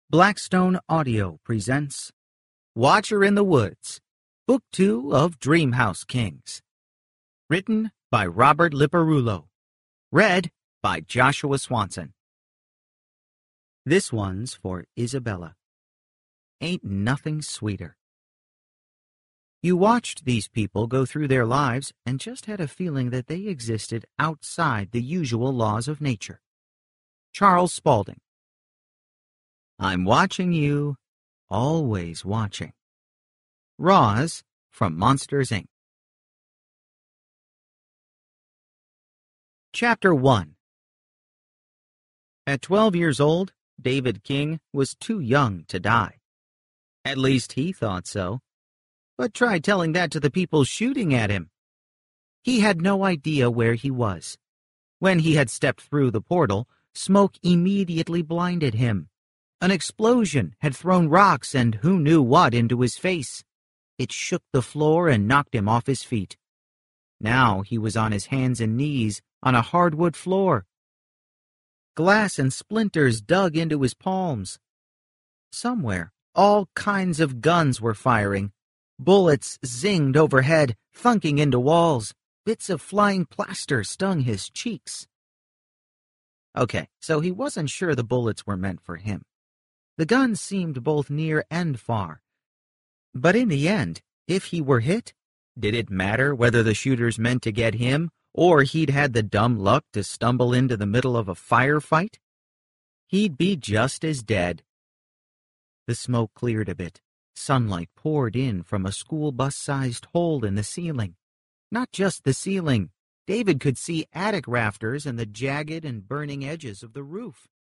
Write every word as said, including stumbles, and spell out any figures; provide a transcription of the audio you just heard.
Blackstone Audio presents Watcher in the Woods, Book two of Dreamhouse Kings. Written by Robert Liparulo. Read by Joshua Swanson. This one's for Isabella. Ain't nothing sweeter. You watched these people go through their lives and just had a feeling that they existed outside the usual laws of nature. Charles Spaulding. I'm watching you, always watching. Roz from Monsters, Incorporated. Chapter one. At twelve years old, David King was too young to die. At least he thought so. But try telling that to the people shooting at him. He had no idea where he was. When he had stepped through the portal, smoke immediately blinded him. An explosion had thrown rocks and who knew what into his face. It shook the floor and knocked him off his feet. Now he was on his hands and knees on a hardwood floor. Glass and splinters dug into his palms. Somewhere, all kinds of guns were firing. Bullets zinged overhead, thunking into walls. Bits of flying plaster stung his cheeks. Okay, so he wasn't sure the bullets were meant for him. The guns seemed both near and far. But in the end, if he were hit, did it matter whether the shooters meant to get him or he'd had the dumb luck to stumble into the middle of a firefight? He'd be just as dead. The smoke cleared a bit. Sunlight poured in from a school bus-sized hole in the ceiling. Not just the ceiling. David could see attic rafters and the jagged and burning edges of the roof.